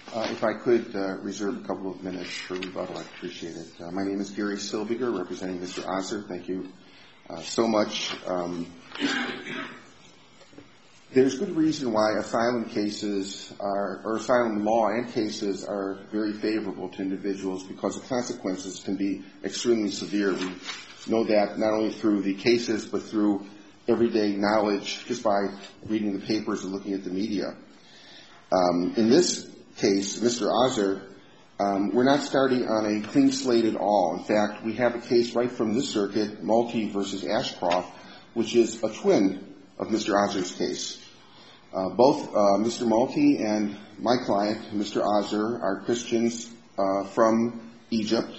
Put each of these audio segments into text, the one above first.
If I could reserve a couple of minutes for rebuttal, I'd appreciate it. My name is Gary Silviger, representing Mr. Ozzer. Thank you so much. There's good reason why asylum cases or asylum law and cases are very favorable to individuals, because the consequences can be extremely severe. We know that not only through the cases, but through everyday knowledge, just by reading the papers and looking at the media. In this case, Mr. Ozzer, we're not starting on a clean slate at all. In fact, we have a case right from this circuit, Malti versus Ashcroft, which is a twin of Mr. Ozzer's case. Both Mr. Malti and my client, Mr. Ozzer, are Christians from Egypt.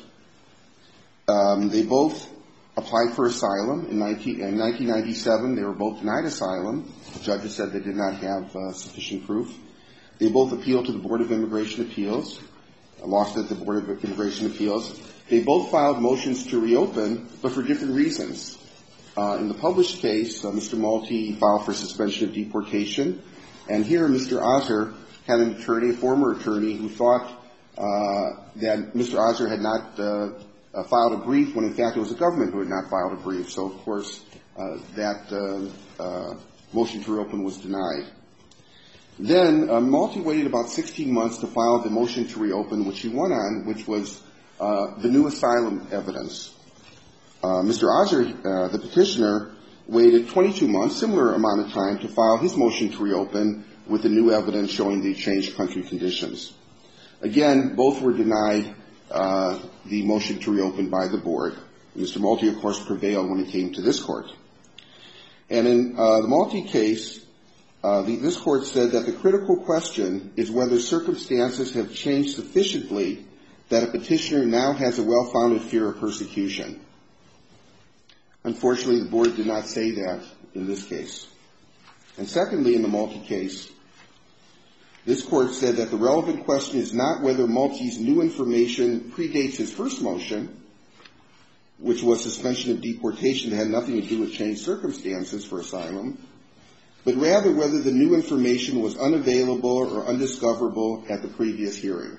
They both applied for asylum in 1997. They were both denied asylum. The judges said they did not have sufficient proof. They both appealed to the Board of Immigration Appeals, lost at the Board of Immigration Appeals. They both filed motions to reopen, but for different reasons. In the published case, Mr. Malti filed for suspension of deportation, and here Mr. Ozzer had an attorney, a former attorney, who thought that Mr. Ozzer had not filed a brief, when in fact it was the government who had not filed a brief. So, of course, that motion to reopen was denied. Then Malti waited about 16 months to file the motion to reopen, which he won on, which was the new asylum evidence. Mr. Ozzer, the petitioner, waited 22 months, similar amount of time, to file his motion to reopen with the new evidence showing the changed country conditions. Again, both were denied the motion to reopen by the board. Mr. Malti, of course, prevailed when it came to this court. And in the Malti case, this court said that the critical question is whether circumstances have changed sufficiently that a petitioner now has a well-founded fear of persecution. Unfortunately, the board did not say that in this case. And secondly, in the Malti case, this court said that the relevant question is not whether Malti's new information predates his first motion, which was suspension of deportation that had nothing to do with changed circumstances for asylum, but rather whether the new information was unavailable or undiscoverable at the previous hearing.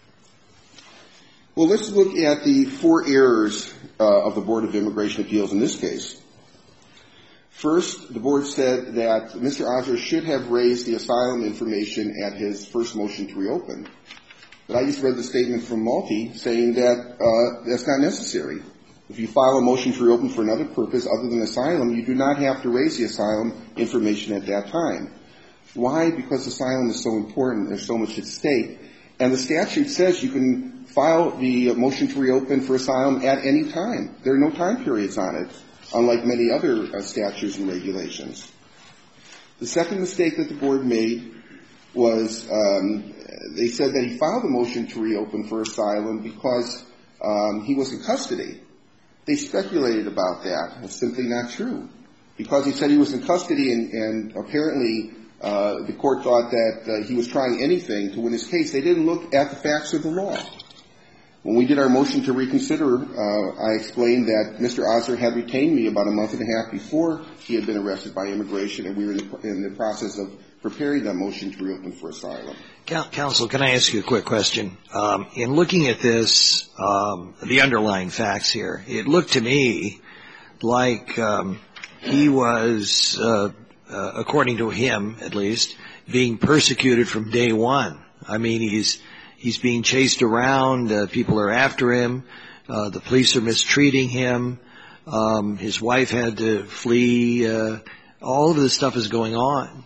Well, let's look at the four errors of the Board of Immigration Appeals in this case. First, the board said that Mr. Ozzer should have raised the asylum information at his first motion to reopen. But I just read the statement from Malti saying that that's not necessary. If you file a motion to reopen for another purpose other than asylum, you do not have to raise the asylum information at that time. Why? Because asylum is so important. There's so much at stake. And the statute says you can file the motion to reopen for asylum at any time. There are no time periods on it, unlike many other statutes and regulations. The second mistake that the board made was they said that he filed a motion to reopen for asylum because he was in custody. They speculated about that. It's simply not true. Because he said he was in custody and apparently the court thought that he was trying anything to win his case, they didn't look at the facts of the law. When we did our motion to reconsider, I explained that Mr. Ozzer had retained me about a month and a half before he had been arrested by immigration, and we were in the process of preparing that motion to reopen for asylum. Counsel, can I ask you a quick question? In looking at this, the underlying facts here, it looked to me like he was, according to him at least, being persecuted from day one. I mean, he's being chased around, people are after him, the police are mistreating him, his wife had to flee, all of this stuff is going on.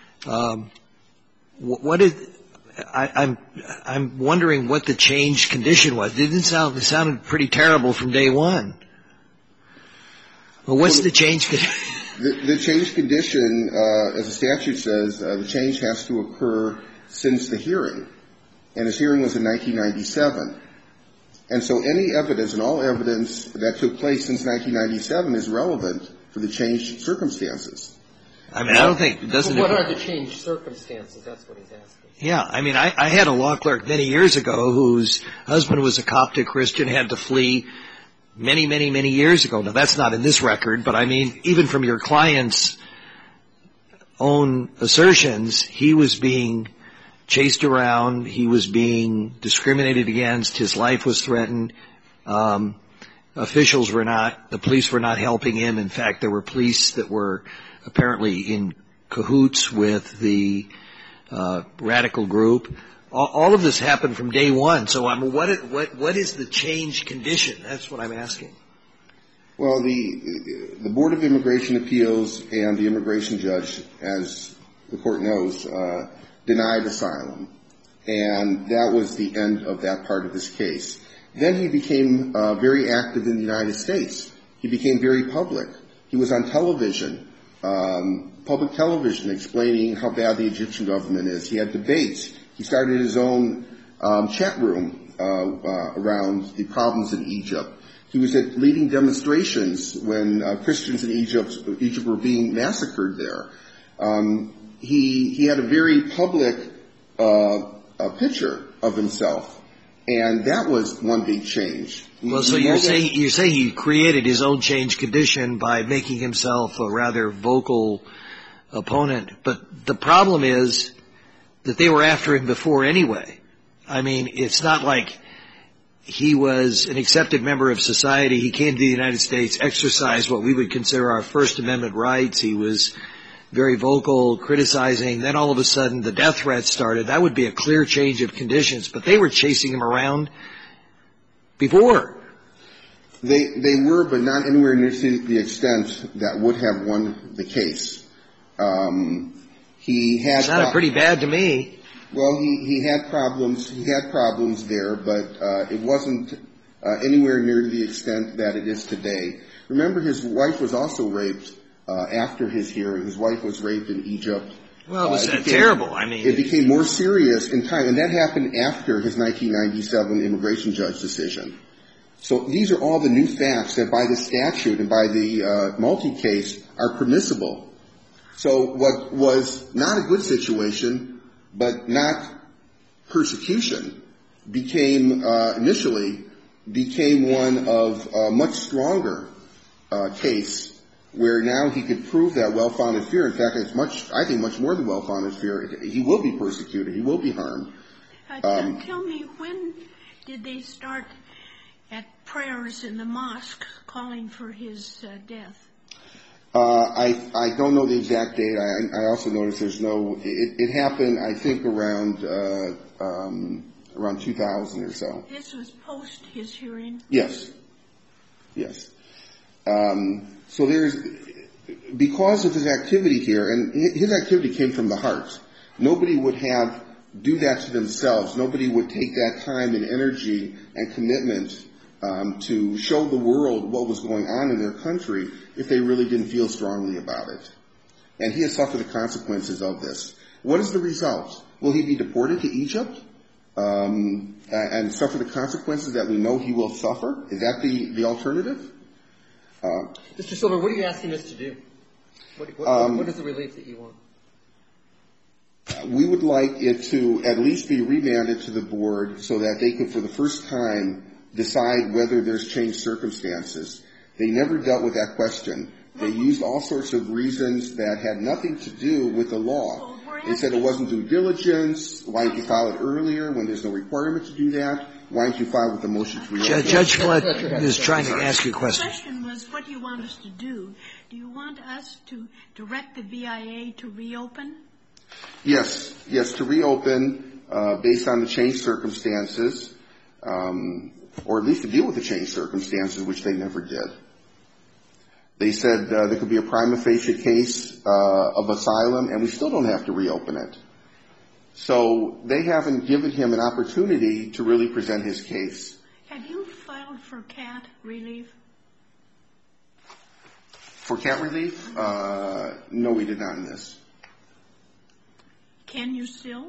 I'm wondering what the changed condition was. It sounded pretty terrible from day one. Well, what's the changed condition? The changed condition, as the statute says, the change has to occur since the hearing. And his hearing was in 1997. And so any evidence and all evidence that took place since 1997 is relevant for the changed circumstances. I mean, I don't think, doesn't it? What are the changed circumstances? That's what he's asking. Yeah, I mean, I had a law clerk many years ago whose husband was a Coptic Christian, had to flee many, many, many years ago. Now, that's not in this record, but I mean, even from your client's own assertions, he was being chased around. He was being discriminated against. His life was threatened. The police were not helping him. In fact, there were police that were apparently in cahoots with the radical group. All of this happened from day one. So what is the change condition? That's what I'm asking. Well, the Board of Immigration Appeals and the immigration judge, as the court knows, denied asylum. And that was the end of that part of his case. Then he became very active in the United States. He became very public. He was on television, public television, explaining how bad the Egyptian government is. He had debates. He started his own chat room around the problems in Egypt. He was at leading demonstrations when Christians in Egypt were being massacred there. He had a very public picture of himself, and that was one big change. Well, so you're saying he created his own change condition by making himself a rather vocal opponent, but the problem is that they were after him before anyway. I mean, it's not like he was an accepted member of society. He came to the United States, exercised what we would consider our First Amendment rights. He was very vocal, criticizing. Then all of a sudden the death threats started. That would be a clear change of conditions. But they were chasing him around before. They were, but not anywhere near to the extent that would have won the case. He had sounded pretty bad to me. Well, he had problems. He had problems there, but it wasn't anywhere near to the extent that it is today. Remember, his wife was also raped after his hearing. His wife was raped in Egypt. Well, it was terrible. I mean, it became more serious in time, and that happened after his 1997 immigration judge decision. So these are all the new facts that by the statute and by the Malti case are permissible. So what was not a good situation, but not persecution, initially became one of a much stronger case where now he could prove that well-founded fear. In fact, it's I think much more than well-founded fear. He will be persecuted. He will be harmed. Tell me, when did they start at prayers in the mosque calling for his death? I don't know the exact date. I also noticed there's no. It happened, I think, around 2000 or so. This was post his hearing. Yes. So because of his activity here, and his activity came from the heart. Nobody would do that to themselves. Nobody would take that time and energy and commitment to show the world what was going on in their country if they really didn't feel strongly about it. And he has suffered the consequences of this. What is the result? Will he be deported to Egypt and suffer the consequences that we know he will suffer? Is that the alternative? Mr. Silver, what are you asking us to do? What is the relief that you want? We would like it to at least be remanded to the board so that they could, for the first time, decide whether there's changed circumstances. They never dealt with that question. They used all sorts of reasons that had nothing to do with the law. They said it wasn't due diligence. Why didn't you file it earlier when there's no requirement to do that? Why didn't you file with the motion to reopen? Judge Flood is trying to ask you a question. The question was, what do you want us to do? Do you want us to direct the BIA to reopen? Yes, to reopen based on the changed circumstances, or at least to deal with the changed circumstances, which they never did. They said there could be a prima facie case of asylum, and we still don't have to reopen it. So they haven't given him an opportunity to really present his case. Have you filed for CAT relief? For CAT relief? No, we did not in this. Can you still?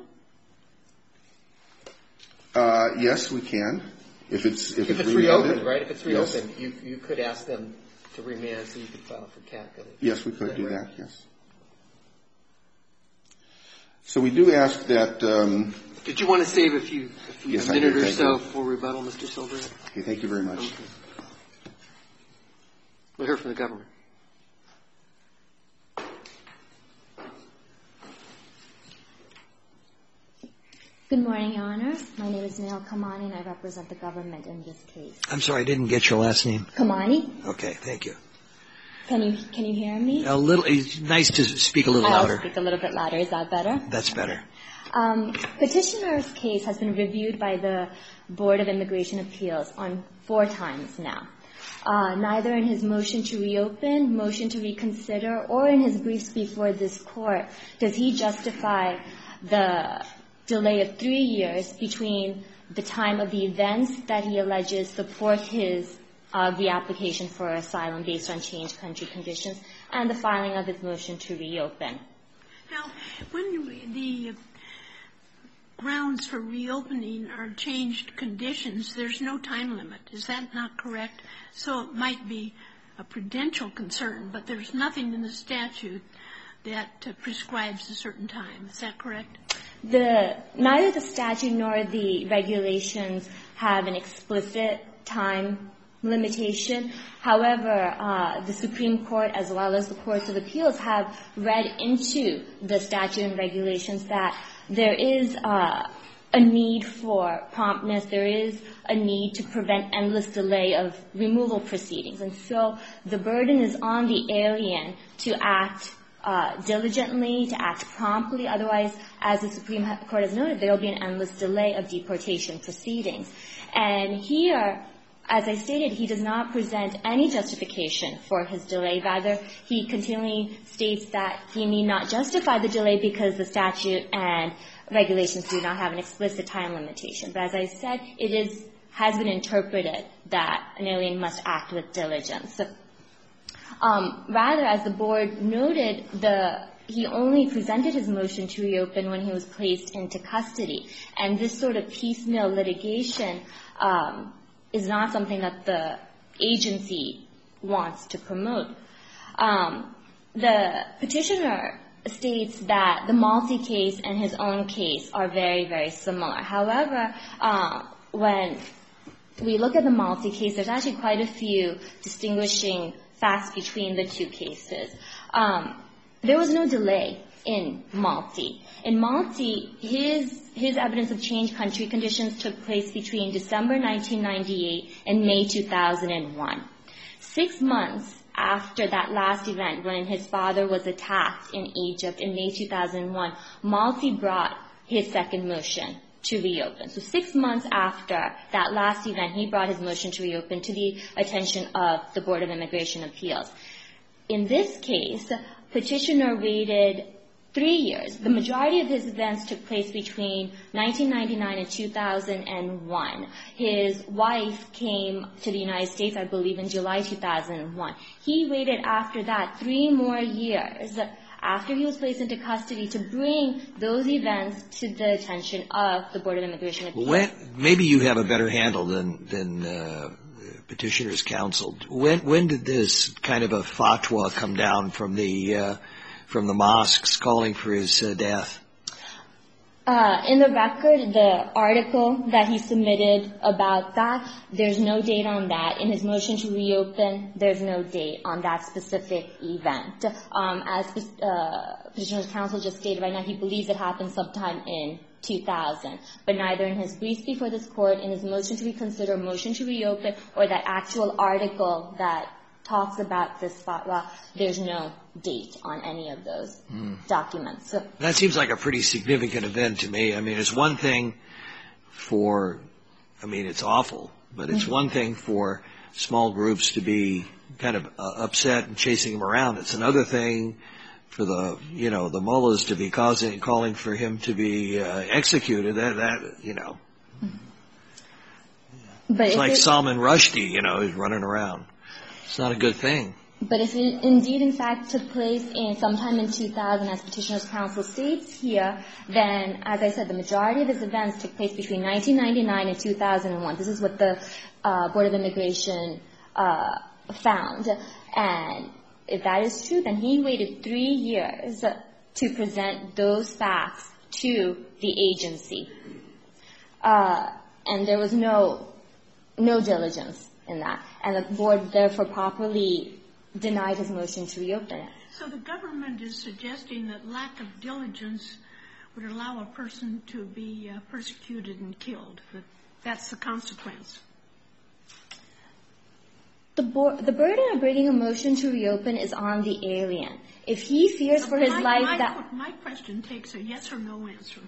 Yes, we can. If it's reopened, right? If it's reopened, yes. you could ask them to remand so you could file for CAT relief. Yes, we could do that, yes. So we do ask that... Did you want to save a yes, minute or so for rebuttal, Mr. Silver? Okay, thank you very much. Okay. We'll hear from the government. Good morning, Your Honor. My name is Neil Kamani, and I represent the government in this case. I'm sorry, I didn't get your last name. Kamani? Okay, thank you. Can you hear me? A little. It's nice to speak a little louder. I'll speak a little bit louder. Is that better? That's better. Petitioner's case has been reviewed by the Board of Immigration Appeals on 4 times now. Neither in his motion to reopen, motion to reconsider, or in his briefs before this court does he justify the delay of 3 years between the time of the events that he alleges support his reapplication for asylum based on changed country conditions and the filing of his motion to reopen. Now, when the grounds for reopening are changed conditions, there's no time limit. Is that not correct? So it might be a prudential concern, but there's nothing in the statute that prescribes a certain time. Is that correct? Neither the statute nor the regulations have an explicit time limitation. However, the Supreme Court as well as the Courts of Appeals have read into the statute and regulations that there is a need for promptness. There is a need to prevent endless delay of removal proceedings. And so the burden is on the alien to act diligently, to act promptly. Otherwise, as the Supreme Court has noted, there will be an endless delay of deportation proceedings. And here, as I stated, he does not present any justification for his delay. Rather, he continually states that he need not justify the delay because the statute and regulations do not have an explicit time limitation. But as I said, has been interpreted that an alien must act with diligence. Rather, as the board noted, he only presented his motion to reopen when he was placed into custody. And this sort of piecemeal litigation is not something that the agency wants to promote. The petitioner states that the Malti case and his own case are very, very similar. However, when we look at the Malti case, there's actually quite a few distinguishing facts between the two cases. There was no delay in Malti. In Malti, his evidence of changed country conditions took place between December 1998 and May 2001. 6 months after that last event, when his father was attacked in Egypt in May 2001, Malti brought his second motion to reopen. So 6 months after that last event, he brought his motion to reopen to the attention of the Board of Immigration Appeals. In this case, petitioner waited 3 years. The majority of his events took place between 1999 and 2001. His wife came to the United States, I believe, in July 2001. He waited after that 3 more years after he was placed into custody to bring those events to the attention of the Board of Immigration Appeals. Maybe you have a better handle than petitioner's counsel. When did this kind of a fatwa come down from the mosques calling for his death? In the record, the article that he submitted about that, there's no date on that. In his motion to reopen, there's no date on that specific event. As petitioner's counsel just stated right now, he believes it happened sometime in 2000. But neither in his briefs before this court, in his motion to reconsider, motion to reopen, or that actual article that talks about this fatwa, there's no date on any of those documents. So that seems like a pretty significant event to me. I mean, it's one thing it's awful, but it's one thing for small groups to be kind of upset and chasing him around. It's another thing for the mullahs to be calling for him to be executed. It's like Salman Rushdie, is running around. It's not a good thing. But if it indeed, in fact, took place sometime in 2000, as petitioner's counsel states here, then, as I said, the majority of his events took place between 1999 and 2001. This is what the Board of Immigration found. And if that is true, then he waited 3 years to present those facts to the agency. And there was no diligence in that. And the board, therefore, properly denied his motion to reopen it. So the government is suggesting that lack of diligence would allow a person to be persecuted and killed. That's the consequence. The burden of bringing a motion to reopen is on the alien. If he fears for his life that... My question takes a yes or no answer.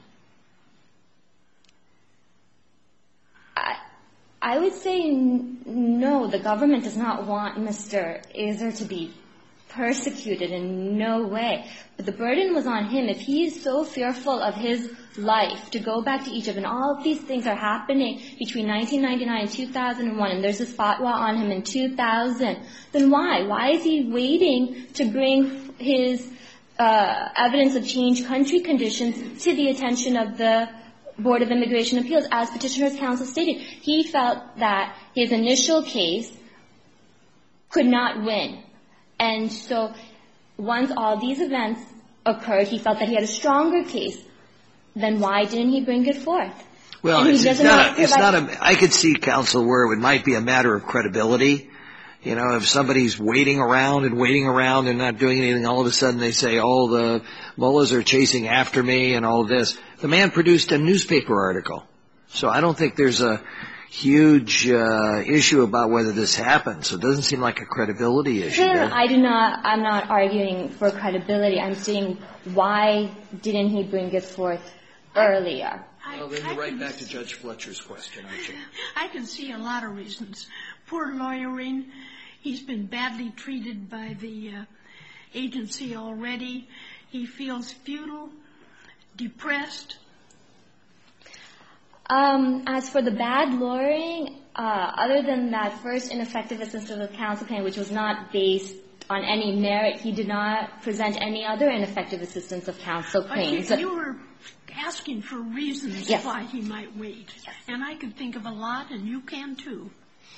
I would say no. The government does not want Mr. Azar to be persecuted in no way. But the burden was on him. If he is so fearful of his life to go back to Egypt, and all of these things are happening between 1999 and 2001, and there's this fatwa on him in 2000, then why? Why is he waiting to bring his evidence of changed country conditions to the attention of the Board of Immigration Appeals? As Petitioner's Counsel stated, he felt that his initial case could not win. And so once all these events occurred, he felt that he had a stronger case. Then why didn't he bring it forth? Well, I could see, counsel, where it might be a matter of credibility. You know, if somebody's waiting around and not doing anything, all of a sudden they say, oh, the mullahs are chasing after me and all of this. The man produced a newspaper article. So I don't think there's a huge issue about whether this happened. So it doesn't seem like a credibility issue. I'm not arguing for credibility. I'm saying why didn't he bring it forth earlier? Well, then you're right back to Judge Fletcher's question, aren't you? I can see a lot of reasons. Poor lawyering. He's been badly treated by the agency already. He feels futile, depressed. As for the bad lawyering, other than that first ineffective assistance of counsel claim, which was not based on any merit, he did not present any other ineffective assistance of counsel claims. But you were asking for reasons Yes. why he might wait. Yes. And I can think of a lot, and you can too.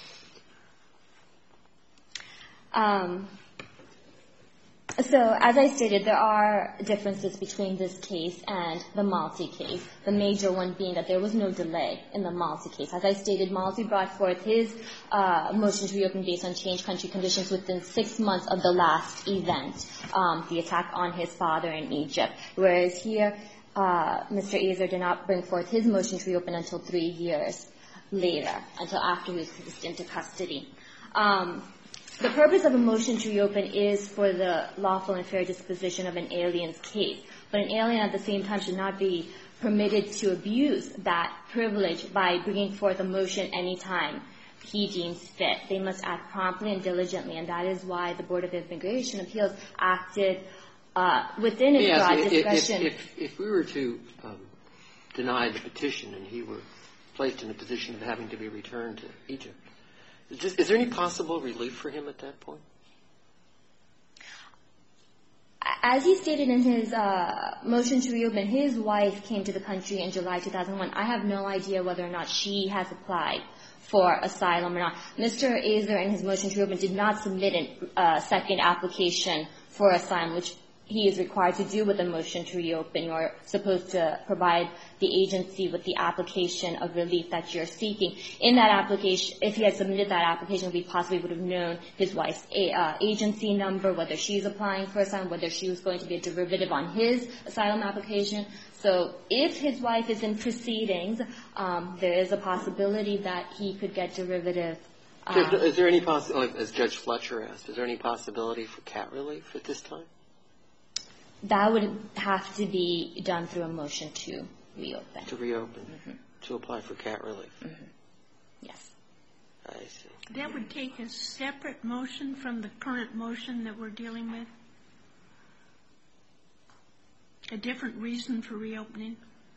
So, as I stated, there are differences between this case and the Malti case, the major one being that there was no delay in the Malti case. As I stated, Malti brought forth his motion to reopen based on changed country conditions within 6 months of the last event, the attack on his father in Egypt, whereas here Mr. Azar did not bring forth his motion to reopen until 3 years later, until after he was released into custody. The purpose of a motion to reopen is for the lawful and fair disposition of an alien's case. But an alien at the same time should not be permitted to abuse that privilege by bringing forth a motion any time he deems fit. They must act promptly and diligently, and that is why the Board of Immigration Appeals acted within its broad discretion. If we were to deny the petition and he were placed in a position of having to be returned to Egypt, is there any possible relief for him at that point? As he stated in his motion to reopen, his wife came to the country in July 2001. I have no idea whether or not she has applied for asylum or not. Mr. Azar, in his motion to reopen, did not submit a second application for asylum, which he is required to do with a motion to reopen. You're supposed to provide the agency with the application of relief that you're seeking. In that application, if he had submitted that application, we possibly would have known his wife's agency number, whether she's applying for asylum, whether she was going to be a derivative on his asylum application. So if his wife is in proceedings, there is a possibility that he could get derivative. Is there any possibility, as Judge Fletcher asked, is there any possibility for cat relief at this time? That would have to be done through a motion to reopen. To reopen, to apply for cat relief. Yes. I see. That would take a separate motion from the current motion that we're dealing with? A different reason for reopening?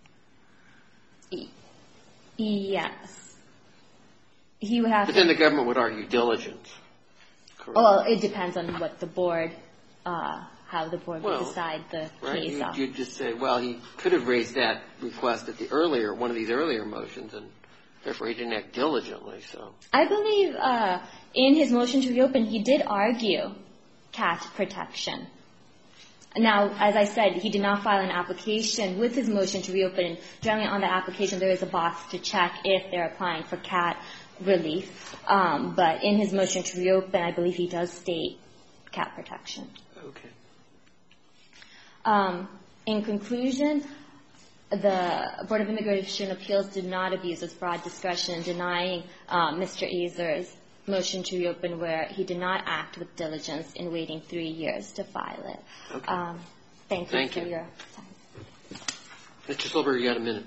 Yes. He would have But then the government would argue diligence. Correct. Well, it depends on what the board, how the board would decide the case. You'd just say, well, he could have raised that request at the earlier, one of these earlier motions, and therefore he didn't act diligently, so. I believe in his motion to reopen, he did argue cat protection. Now, as I said, he did not file an application with his motion to reopen. Generally on the application, there is a box to check if they're applying for cat relief. But in his motion to reopen, I believe he does state cat protection. Okay. In conclusion, the Board of Immigration Appeals did not abuse its broad discretion in denying Mr. Azer's motion to reopen, where he did not act with diligence in waiting 3 years to file it. Okay. Thank you for your time. Mr. Silber, you got a minute.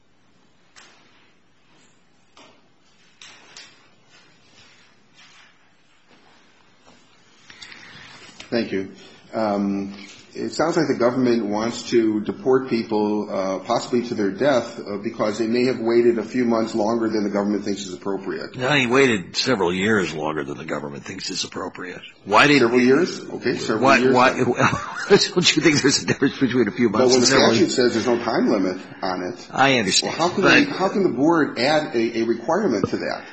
Thank you. It sounds like the government wants to deport people possibly to their death because they may have waited a few months longer than the government thinks is appropriate. No, he waited several years longer than the government thinks is appropriate. Several years? Okay, several years. Why, don't you think there's a difference between a few months and several years? But when the statute says there's no time limit on it, I understand. Well, how can the board add a requirement to that?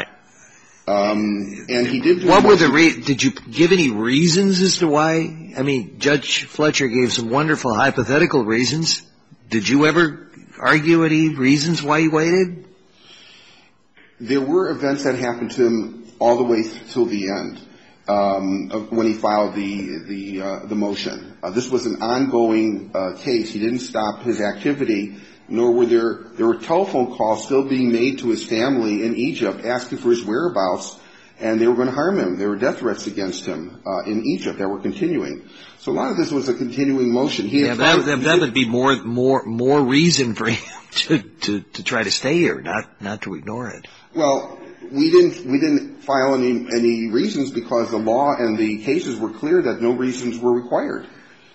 And he did do what were did you give any reasons as to why? I mean, Judge Fletcher gave some wonderful hypothetical reasons. Did you ever argue any reasons why he waited? There were events that happened to him all the way till the end of when he filed the motion. This was an ongoing case. He didn't stop his activity, nor were there were telephone calls still being made to his family in Egypt asking for his whereabouts, and they were going to harm him. There were death threats against him in Egypt that were continuing. So a lot of this was a continuing motion. That would be more reason for him to try to stay here, not to ignore it. Well, we didn't file any reasons because the law and the cases were clear that no reasons were required.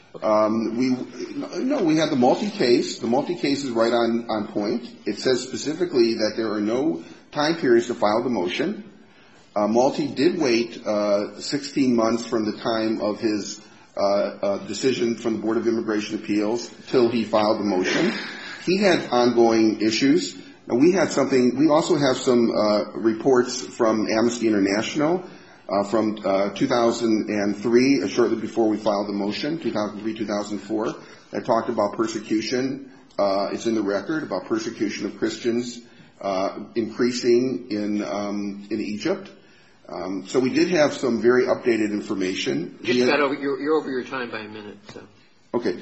We had the Multi case. The Multi case is right on point. It says specifically that there are no time periods to file the motion. Multi did wait 16 months from the time of his decision from the Board of Immigration Appeals till he filed the motion. He had ongoing issues. And we also have some reports from Amnesty International from 2003, shortly before we filed the motion, 2003-2004, that talked about persecution. It's in the record about persecution of Christians increasing in Egypt. So we did have some very updated information. You're over your time by a minute. So. Okay.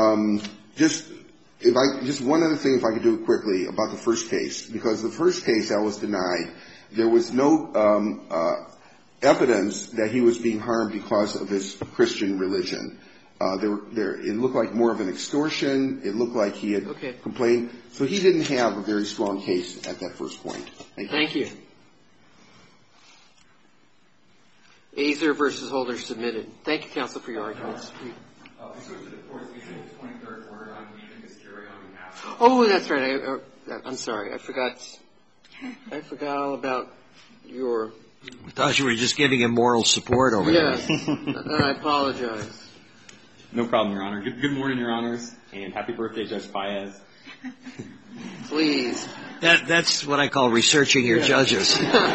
Just one other thing, if I could do it quickly, about the first case, because the first case that was denied, there was no evidence that he was being harmed because of his Christian religion. It looked like more of an extortion. It looked like he had complained. So he didn't have a very strong case at that first point. Thank you. Azer versus Holder submitted. Thank you, counsel, for your arguments. Oh, that's right. I'm sorry. I forgot all about your... I thought you were just giving him moral support over there. Yes. I apologize. No problem, Your Honor. Good morning, Your Honors, and happy birthday, Judge Paez. Please. That's what I call researching your judges.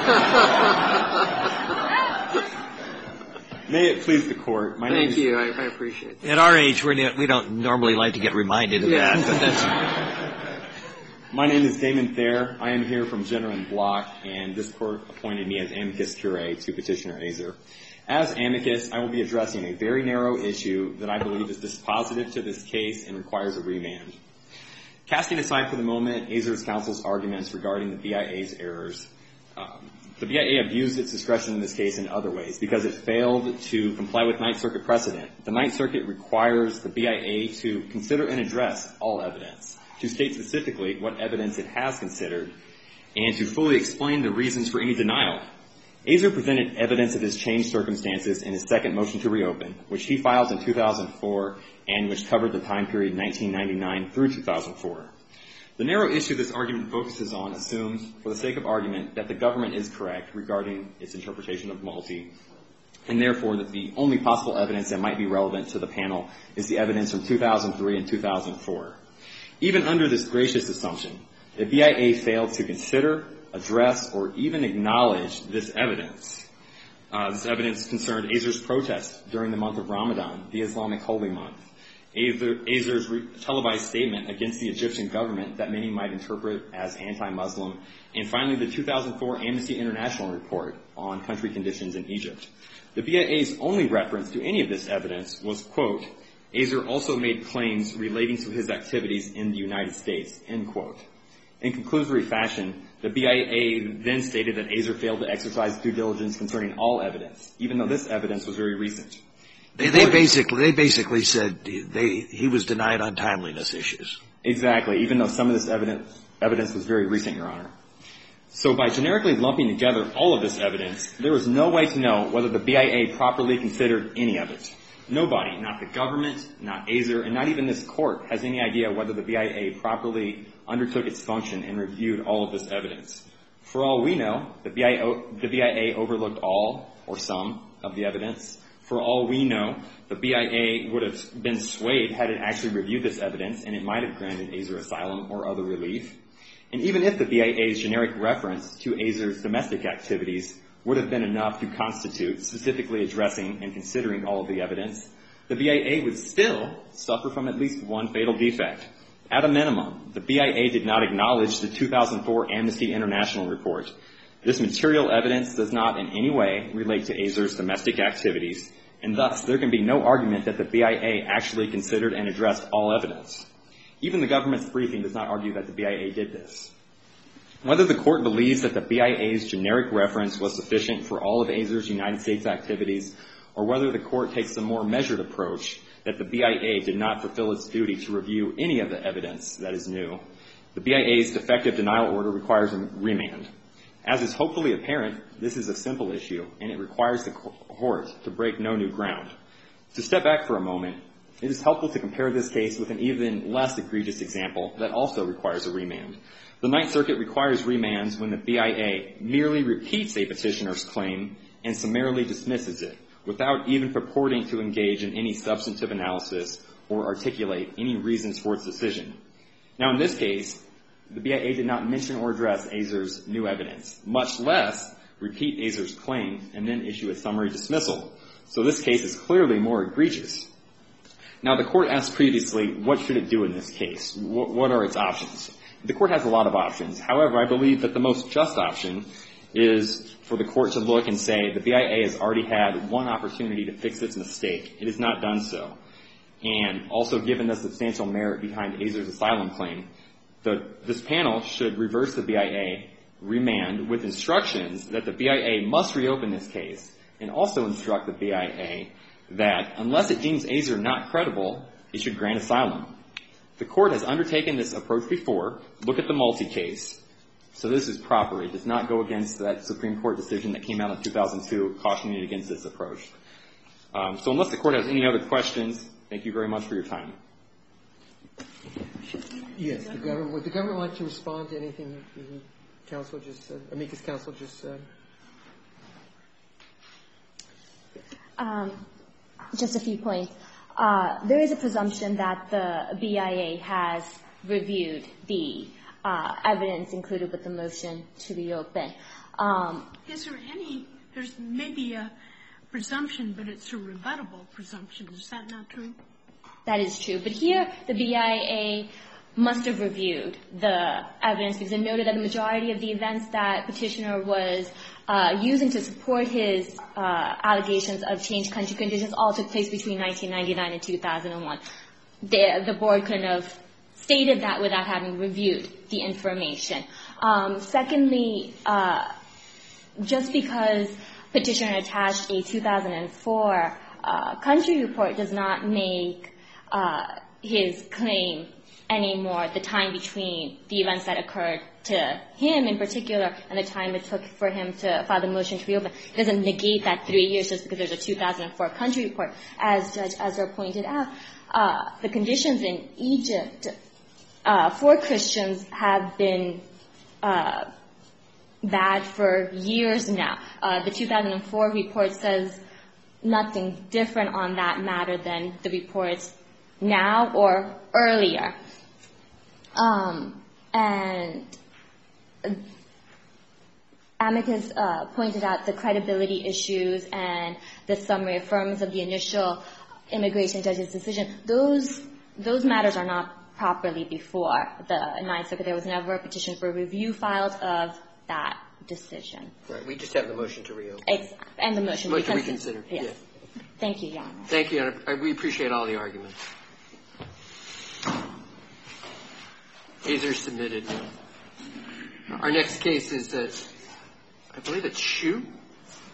May it please the Court. Thank you. I appreciate it. At our age, we don't normally like to get reminded of that. But that's... My name is Damon Thayer. I am here from Jenner and Block, and this Court appointed me as amicus curiae to Petitioner Azer. As amicus, I will be addressing a very narrow issue that I believe is dispositive to this case and requires a remand. Casting aside for the moment Azer's counsel's arguments regarding the BIA's errors, the BIA abused its discretion in this case in other ways because it failed to comply with Ninth Circuit precedent. The Ninth Circuit requires the BIA to consider and address all evidence, to state specifically what evidence it has considered, and to fully explain the reasons for any denial. Azer presented evidence of his changed circumstances in his second motion to reopen, which he filed in 2004 and which covered the time period 1999 through 2004. The narrow issue this argument focuses on assumes, for the sake of argument, that the government is correct regarding its interpretation of Multi, and therefore that the only possible evidence that might be relevant to the panel is the evidence from 2003 and 2004. Even under this gracious assumption, the BIA failed to consider, address, or even acknowledge this evidence. This evidence concerned Azer's protest during the month of Ramadan, the Islamic holy month. Azer's televised statement against the Egyptian government that many might interpret as anti-Muslim, and finally the 2004 Amnesty International report on country conditions in Egypt. The BIA's only reference to any of this evidence was, quote, Azer also made claims relating to his activities in the United States, end quote. In conclusory fashion, the BIA then stated that Azer failed to exercise due diligence concerning all evidence, even though this evidence was very recent. They basically said he was denied on timeliness issues. Exactly, even though some of this evidence was very recent, Your Honor. So by generically lumping together all of this evidence, there was no way to know whether the BIA properly considered any of it. Nobody, not the government, not Azer, and not even this court, has any idea whether the BIA properly undertook its function and reviewed all of this evidence. For all we know, the BIA overlooked all or some of the evidence. For all we know, the BIA would have been swayed had it actually reviewed this evidence, and it might have granted Azer asylum or other relief. And even if the BIA's generic reference to Azer's domestic activities would have been enough to constitute specifically addressing and considering all of the evidence, the BIA would still suffer from at least one fatal defect. At a minimum, the BIA did not acknowledge the 2004 Amnesty International report. This material evidence does not in any way relate to Azer's domestic activities, and thus there can be no argument that the BIA actually considered and addressed all evidence. Even the government's briefing does not argue that the BIA did this. Whether the court believes that the BIA's generic reference was sufficient for all of Azer's United States activities, or whether the court takes a more measured approach that the BIA did not fulfill its duty to review any of the evidence that is new, the BIA's defective denial order requires a remand. As is hopefully apparent, this is a simple issue, and it requires the court to break no new ground. To step back for a moment, it is helpful to compare this case with an even less egregious example that also requires a remand. The Ninth Circuit requires remands when the BIA merely repeats a petitioner's claim and summarily dismisses it without even purporting to engage in any substantive analysis or articulate any reasons for its decision. Now, in this case, the BIA did not mention or address Azer's new evidence, much less repeat Azer's claim and then issue a summary dismissal. So this case is clearly more egregious. Now, the court asked previously, what should it do in this case? What are its options? The court has a lot of options. However, I believe that the most just option is for the court to look and say the BIA has already had one opportunity to fix its mistake. It has not done so. And also, given the substantial merit behind Azer's asylum claim, this panel should reverse the BIA, remand with instructions that the BIA must reopen this case, and also instruct the BIA that unless it deems Azer not credible, it should grant asylum. The court has undertaken this approach before. Look at the Multi case. So this is proper. It does not go against that Supreme Court decision that came out in 2002 cautioning against this approach. So unless the court has any other questions, thank you very much for your time. Yes, would the government like to respond to anything the counsel just said, amicus counsel just said? Just a few points. There is a presumption that the BIA has reviewed the evidence included with the motion to reopen. Is there there's maybe a presumption, but it's a rebuttable presumption. Is that not true? That is true. But here, the BIA must have reviewed the evidence because it noted that the majority of the events that petitioner was using to support his allegations of changed country conditions all took place between 1999 and 2001. The board couldn't have stated that without having reviewed the information. Secondly, just because petitioner attached a 2004 country report does not make his claim anymore the time between the events that occurred to him in particular and the time it took for him to file the motion to reopen. It doesn't negate that 3 years just because there's a 2004 country report. As Judge Ezra pointed out, the conditions in Egypt for Christians have been bad for years now. The 2004 report says nothing different on that matter than the reports now or earlier. And amicus pointed out the credibility issues and the summary affirmance of the initial immigration judge's decision. Those matters are not properly before the Ninth Circuit. There was never a petition for review filed of that decision. Right. We just have the motion to reopen. And the motion to reconsider. Yes. Thank you, Your Honor. Thank you, and we appreciate all the arguments. Azer submitted. Our next case is, I believe it's Shu.